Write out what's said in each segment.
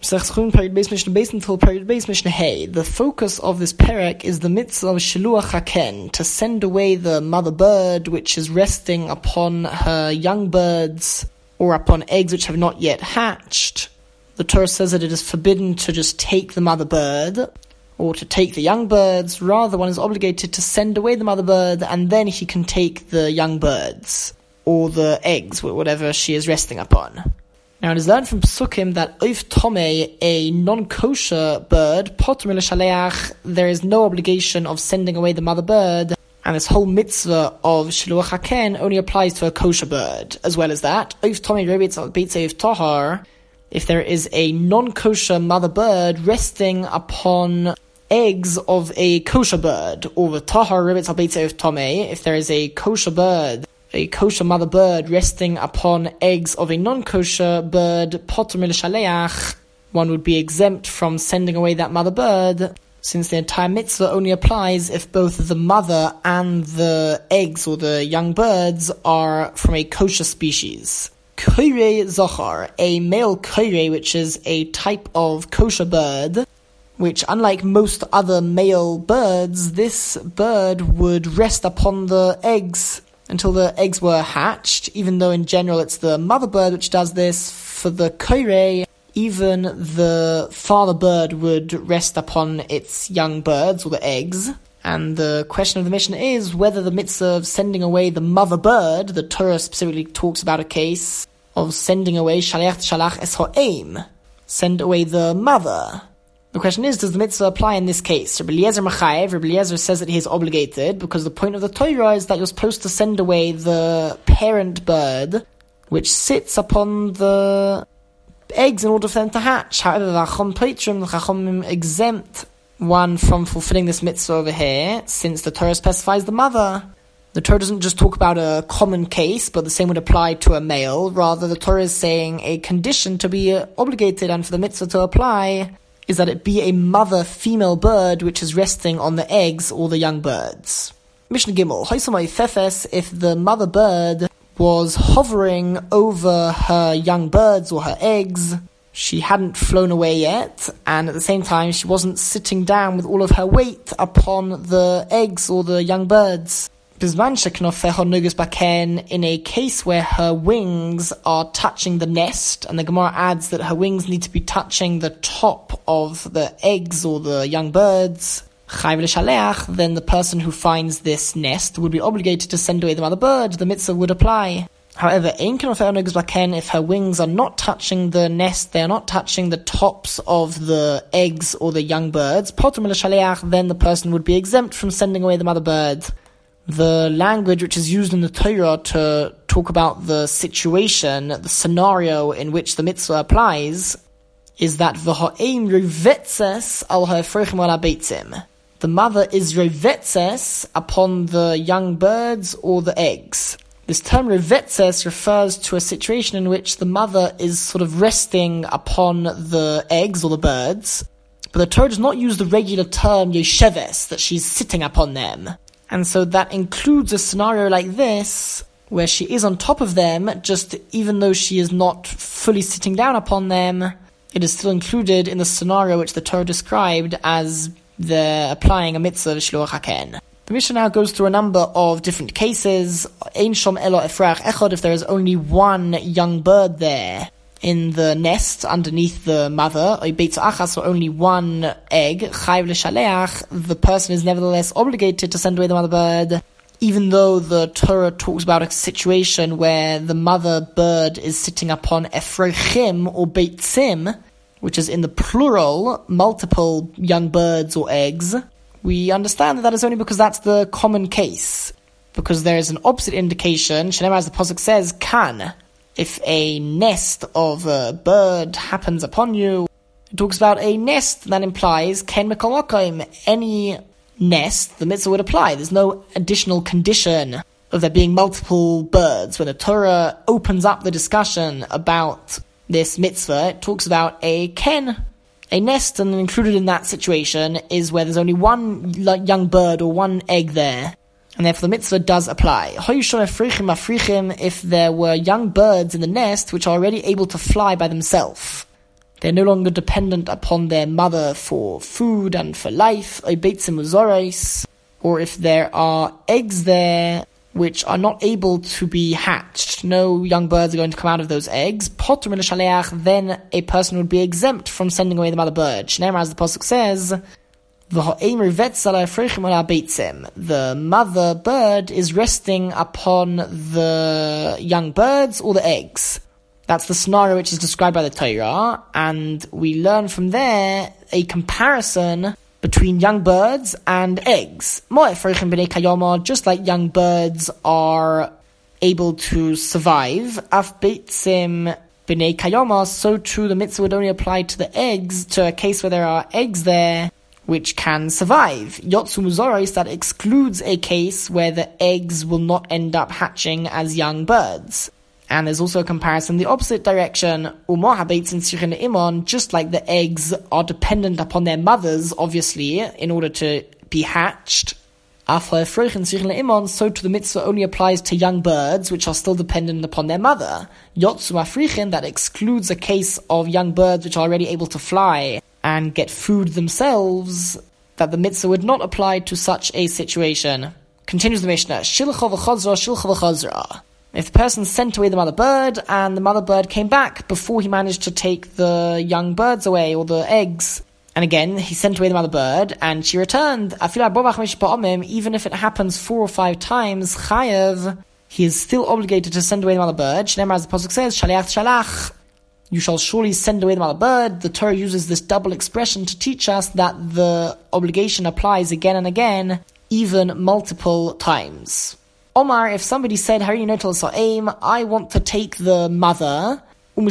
The focus of this perek is the mitzvah of shiluach haken, to send away the mother bird which is resting upon her young birds or upon eggs which have not yet hatched. The Torah says that it is forbidden to just take the mother bird or to take the young birds. Rather, one is obligated to send away the mother bird, and then he can take the young birds or the eggs, whatever she is resting upon. Now, it is learned from Psukim that Oif Tomei, a non-kosher bird, Potter Milashaleach, there is no obligation of sending away the mother bird, and this whole mitzvah of Shiluach HaKen only applies to a kosher bird. As well as that, Oif Tomei Rebetz Beitzei Tahar, if there is a non-kosher mother bird resting upon eggs of a kosher bird, or the Tahar Rebetz Beitzei Tomei, if there is a kosher bird, a kosher mother bird resting upon eggs of a non-kosher bird, Potter Milashaleach, one would be exempt from sending away that mother bird, since the entire mitzvah only applies if both the mother and the eggs or the young birds are from a kosher species. Koirei Zohar, a male koirei, which is a type of kosher bird, which, unlike most other male birds, this bird would rest upon the eggs until the eggs were hatched, even though in general it's the mother bird which does this. For the koirei, even the father bird would rest upon its young birds, or the eggs. And the question of the Mishnah is whether the mitzvah of sending away the mother bird, the Torah specifically talks about a case of sending away shaliach shalach es ha'em, send away the mother. The question is, does the mitzvah apply in this case? Rabbi Eliezer Machayev, Rabbi Eliezer says that he is obligated, because the point of the Torah is that you're supposed to send away the parent bird, which sits upon the eggs in order for them to hatch. However, the Chacham exempt one from fulfilling this mitzvah over here, since the Torah specifies the mother. The Torah doesn't just talk about a common case, but the same would apply to a male. Rather, the Torah is saying a condition to be obligated and for the mitzvah to apply is that it be a mother female bird which is resting on the eggs or the young birds. Mishnah Gimel, if the mother bird was hovering over her young birds or her eggs, she hadn't flown away yet, and at the same time she wasn't sitting down with all of her weight upon the eggs or the young birds. In a case where her wings are touching the nest, and the Gemara adds that her wings need to be touching the top of the eggs or the young birds, then the person who finds this nest would be obligated to send away the mother bird. The mitzvah would apply. However, if her wings are not touching the nest, they are not touching the tops of the eggs or the young birds, then the person would be exempt from sending away the mother bird. The language which is used in the Torah to talk about the situation, the scenario in which the mitzvah applies, is that v'ha'em rovetzes al ha'efrochim al ha'beitzim. The mother is rovetzes upon the young birds or the eggs. This term rovetzes refers to a situation in which the mother is sort of resting upon the eggs or the birds, but the Torah does not use the regular term yosheves, that she's sitting upon them. And so that includes a scenario like this, where she is on top of them, just even though she is not fully sitting down upon them, it is still included in the scenario which the Torah described as they're applying a mitzvah of Shiluach HaKen. The Mishnah now goes through a number of different cases. Ein shom elo efrach echad, if there is only one young bird there in the nest underneath the mother, or only one egg, the person is nevertheless obligated to send away the mother bird, even though the Torah talks about a situation where the mother bird is sitting upon efrochim or beitzim, which is in the plural, multiple young birds or eggs. We understand that is only because that's the common case, because there is an opposite indication, Shenemar, as the Pasuk says, kan. If a nest of a bird happens upon you, it talks about a nest that implies ken mikol makom, any nest, the mitzvah would apply. There's no additional condition of there being multiple birds. When the Torah opens up the discussion about this mitzvah, it talks about a ken, a nest, and included in that situation is where there's only one young bird or one egg there. And therefore the mitzvah does apply. If there were young birds in the nest which are already able to fly by themselves. They're no longer dependent upon their mother for food and for life, or if there are eggs there which are not able to be hatched, no young birds are going to come out of those eggs, then a person would be exempt from sending away the mother bird. As the pasuk says, the mother bird is resting upon the young birds or the eggs. That's the scenario which is described by the Torah, and we learn from there a comparison between young birds and eggs. Just like young birds are able to survive, so too the mitzvah would only apply to the eggs, to a case where there are eggs there which can survive. Yotzu Muzoros, that excludes a case where the eggs will not end up hatching as young birds. And there's also a comparison in the opposite direction. Just like the eggs are dependent upon their mothers, obviously, in order to be hatched, so to the mitzvah only applies to young birds, which are still dependent upon their mother. Yotzu Mafrichin, that excludes a case of young birds which are already able to fly and get food themselves, that the mitzvah would not apply to such a situation. Continues the Mishnah, Shilcha v'chazra, Shilcha v'chazra. If the person sent away the mother bird, and the mother bird came back before he managed to take the young birds away, or the eggs, and again, he sent away the mother bird, and she returned, even if it happens 4 or 5 times, chayev, he is still obligated to send away the mother bird. As the pasuk says, shaliach shalach, you shall surely send away the mother bird. The Torah uses this double expression to teach us that the obligation applies again and again, even multiple times. Omar, if somebody said, I want to take the mother,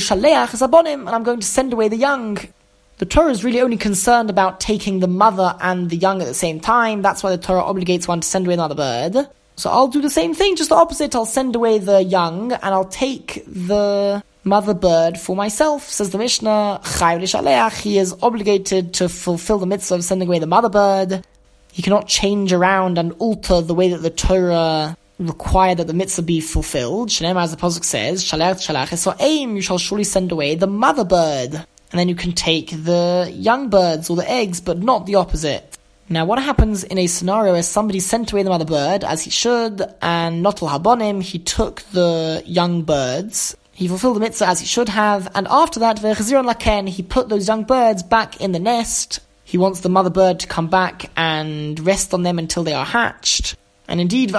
and I'm going to send away the young. The Torah is really only concerned about taking the mother and the young at the same time. That's why the Torah obligates one to send away the mother bird. So I'll do the same thing, just the opposite. I'll send away the young, and I'll take the mother bird for myself. Says the Mishnah, he is obligated to fulfill the mitzvah of sending away the mother bird. He cannot change around and alter the way that the Torah require that the mitzvah be fulfilled. As the pasuk says, you shall surely send away the mother bird, and then you can take the young birds or the eggs, but not the opposite. Now, what happens in a scenario where somebody sent away the mother bird, as he should, and notel habonim, he took the young birds, he fulfilled the mitzvah as he should have, and after that, he put those young birds back in the nest. He wants the mother bird to come back and rest on them until they are hatched. And indeed,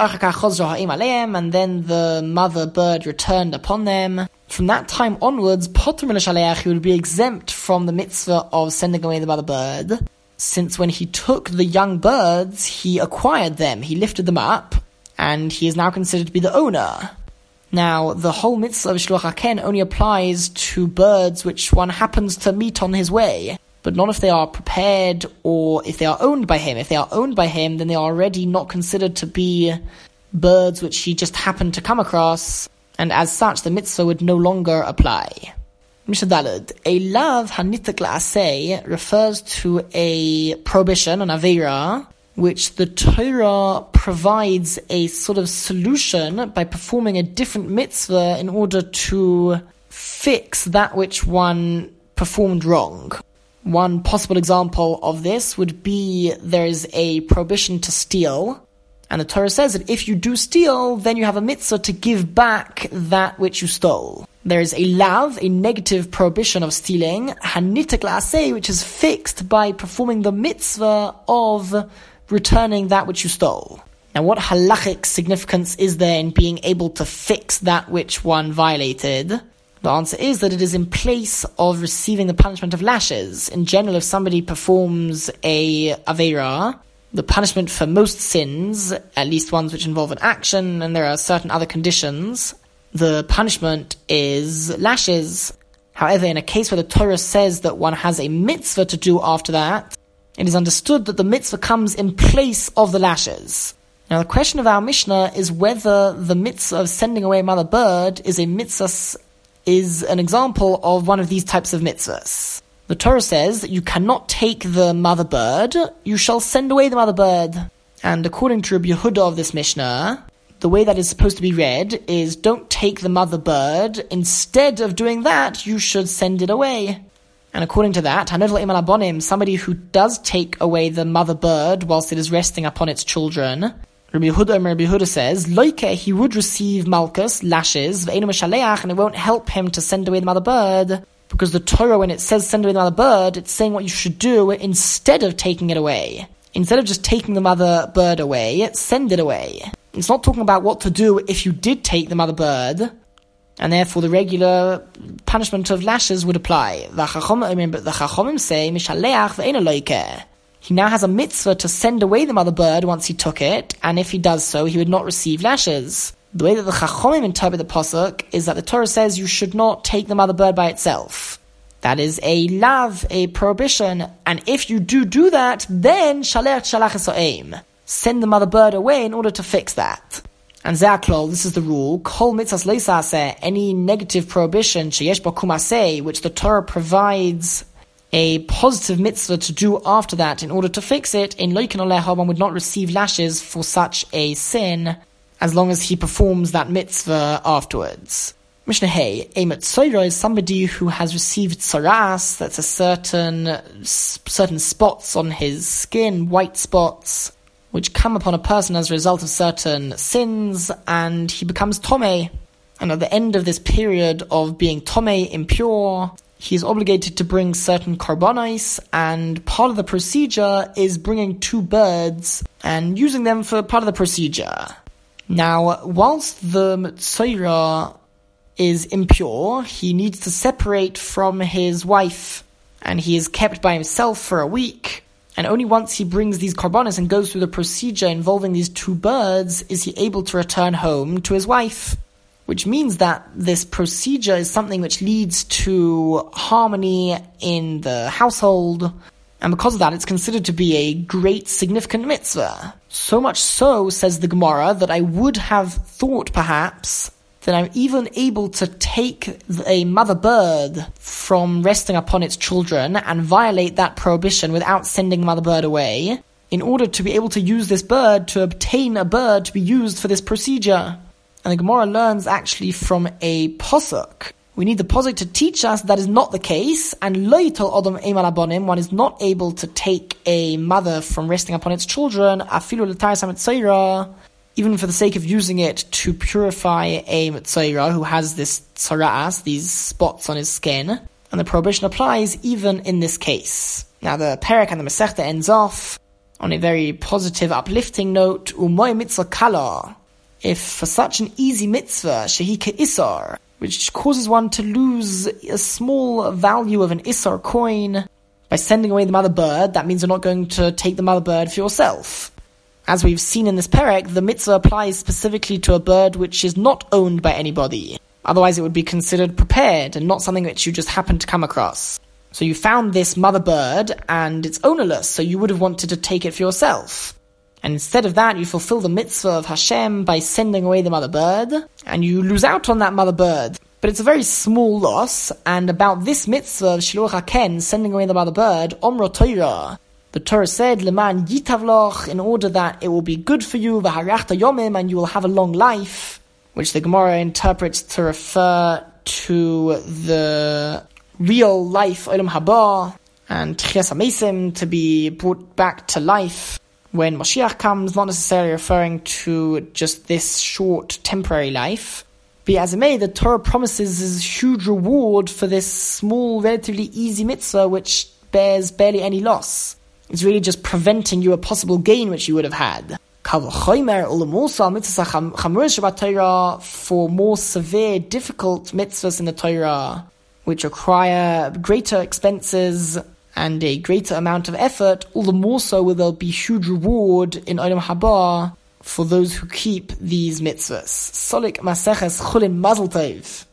and then the mother bird returned upon them. From that time onwards, he would be exempt from the mitzvah of sending away the mother bird, since when he took the young birds, he acquired them, he lifted them up, and he is now considered to be the owner. Now, the whole mitzvah of Shluach HaKen only applies to birds which one happens to meet on his way, but not if they are prepared or if they are owned by him. If they are owned by him, then they are already not considered to be birds which he just happened to come across, and as such, the mitzvah would no longer apply. Mishnah Daled, a lav hanitak la'aseh refers to a prohibition, an aveira, which the Torah provides a sort of solution by performing a different mitzvah in order to fix that which one performed wrong. One possible example of this would be there is a prohibition to steal, and the Torah says that if you do steal, then you have a mitzvah to give back that which you stole. There is a lav, a negative prohibition of stealing, hanitak la'aseh, which is fixed by performing the mitzvah of returning that which you stole. Now, what halachic significance is there in being able to fix that which one violated? The answer is that it is in place of receiving the punishment of lashes. In general, if somebody performs a aveira, the punishment for most sins, at least ones which involve an action, and there are certain other conditions, the punishment is lashes. However, in a case where the Torah says that one has a mitzvah to do after that, it is understood that the mitzvah comes in place of the lashes. Now, the question of our Mishnah is whether the mitzvah of sending away a mother bird is an example of one of these types of mitzvahs. The Torah says that you cannot take the mother bird, you shall send away the mother bird. And according to Rabbi Yehuda of this Mishnah, the way that is supposed to be read is don't take the mother bird, instead of doing that, you should send it away. And according to that, somebody who does take away the mother bird whilst it is resting upon its children, Rabbi Yehuda says, Loike, he would receive malchus, lashes, and it won't help him to send away the mother bird, because the Torah, when it says send away the mother bird, it's saying what you should do instead of taking it away. Instead of just taking the mother bird away, send it away. It's not talking about what to do if you did take the mother bird, and therefore the regular punishment of lashes would apply. But the Chachomim say, Mishaleach ve'ena loike. He now has a mitzvah to send away the mother bird once he took it, and if he does so, he would not receive lashes. The way that the Chachomim interpret the pasuk is that the Torah says you should not take the mother bird by itself. That is a lav, a prohibition, and if you do that, then shalach eso'im. Send the mother bird away in order to fix that. And ze'aklol, this is the rule, kol mitzvahs leisaseh, any negative prohibition, sheyesh bo kumaseh, which the Torah provides a positive mitzvah to do after that in order to fix it, in loiken oleha, one would not receive lashes for such a sin, as long as he performs that mitzvah afterwards. Mishnah Hey, a metzoira is somebody who has received tzaras, that's a certain spots on his skin, white spots, which come upon a person as a result of certain sins, and he becomes tomei. And at the end of this period of being tomei, impure, he is obligated to bring certain korbanos, and part of the procedure is bringing 2 birds and using them for part of the procedure. Now, whilst the metzoira is impure, he needs to separate from his wife, and he is kept by himself for a week, and only once he brings these korbanos and goes through the procedure involving these 2 birds is he able to return home to his wife. Which means that this procedure is something which leads to harmony in the household, and because of that it's considered to be a great significant mitzvah. So much so, says the Gemara, that I would have thought perhaps that I'm even able to take a mother bird from resting upon its children and violate that prohibition without sending the mother bird away, in order to be able to use this bird to obtain a bird to be used for this procedure. And the Gemara learns actually from a pasuk. We need the pasuk to teach us that is not the case, and lo yitel adam emal abonim, one is not able to take a mother from resting upon its children, afilu l'taras ha-metzoira, even for the sake of using it to purify a metzoira who has this tzaras, these spots on his skin, and the prohibition applies even in this case. Now the perek and the Masechta ends off on a very positive, uplifting note, umoy mitzvah kala. If for such an easy mitzvah, shehi ke'isar, which causes one to lose a small value of an isar coin by sending away the mother bird, that means you're not going to take the mother bird for yourself. As we've seen in this perek, the mitzvah applies specifically to a bird which is not owned by anybody. Otherwise it would be considered prepared and not something which you just happen to come across. So you found this mother bird and it's ownerless, so you would have wanted to take it for yourself. And instead of that, you fulfill the mitzvah of Hashem by sending away the mother bird, and you lose out on that mother bird. But it's a very small loss, and about this mitzvah of Shiluach HaKen, sending away the mother bird, Omro Torah, the Torah said, Leman Yitavloch, in order that it will be good for you, V'harachta Yomim, and you will have a long life, which the Gemara interprets to refer to the real life, Olam Haba, and Tchias HaMesim, to be brought back to life when Mashiach comes, not necessarily referring to just this short temporary life. Be as it may, the Torah promises a huge reward for this small, relatively easy mitzvah which bears barely any loss. It's really just preventing you a possible gain which you would have had. For more severe, difficult mitzvahs in the Torah, which require greater expenses and a greater amount of effort, all the more so will there be huge reward in Olam Haba for those who keep these mitzvahs. Solik Maseches Chulin Mazel Tov.